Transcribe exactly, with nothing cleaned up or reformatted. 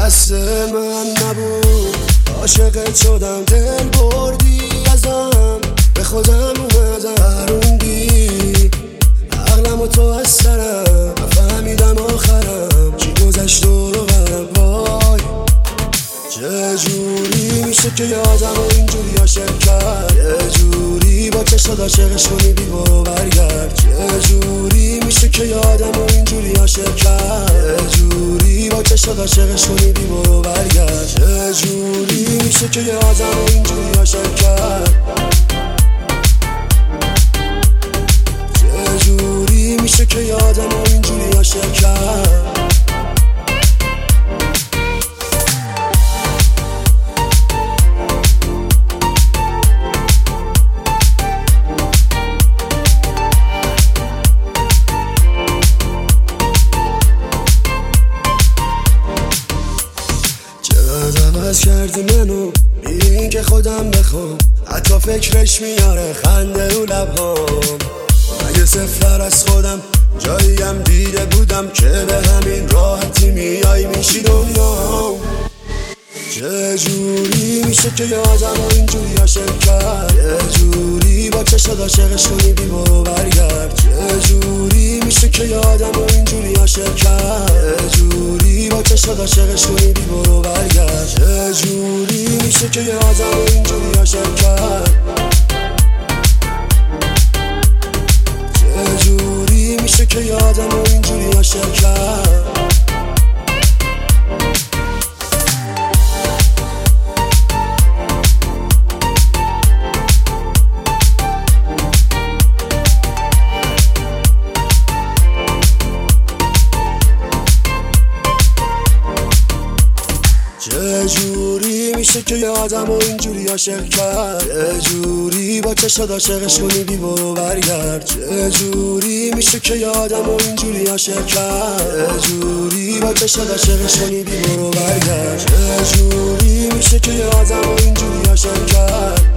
دست من نبود، عاشقت شدم، دل بردی ازم، به خودم اومدم هروندی عقلم و تو از سرم، نفهمیدم آخرم چی گذشت دور و برم. وای چجوری میشه که یادم و اینجوری عاشق کرد، یه جوری با چشات عاشقش کنیدی برو برگرد. چجوری میشه که یادم و اینجوری عاشق کرد، یه جوری با چشات عاشقش کنیدی برو برگرد. چجوری میشه که یادم و اینجوری عاشق کرد، چجوری میشه که یادم و اینجوری عاشق کرد. عوض کردی منو، میرین که خودم بخوام، حتی فکرش میاره خنده رو لبهام. اگه سفتر از خودم جاییم دیده بودم که به همین راحتی میای میشی دنیا. چجوری میشه که یادم و اینجوری عاشق کرد، یه جوری با چشات عاشقش کنیدی برو برگرد. چجوری میشه که یادم و اینجوری عاشق کرد، یه جوری با چشات عاشقش کنیدی برو برگرد. چجوری میشه که یادم و اینجوری عاشق کرد، چجوری میشه که یادم و اینجوری عاشق کرد. چجوری میشه که یادم و اینجوری عاشق کرد، یه جوری با چشات عاشقش کنیدی برو برگرد. چجوری میشه که یادم و اینجوری عاشق کرد، یه جوری با چشات عاشقش کنیدی برو برگرد. چجوری میشه که یادم و اینجوری عاشق کرد،